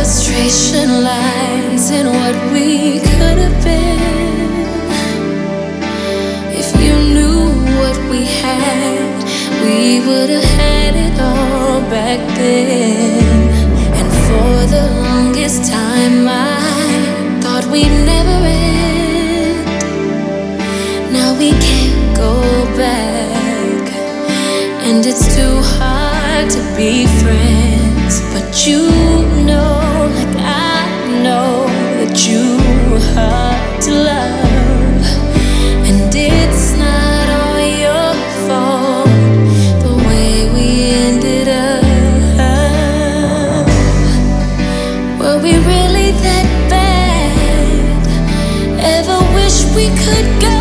frustration lies in what we could have been. If you knew what we had, we would have had it all back then. And for the longest time I thought we'd never end. Now we can't go back, and it's too hard to be friends. But you know, like I know, that you hard to love. And it's not all your fault, the way we ended up. Were we really that bad? Ever wish we could go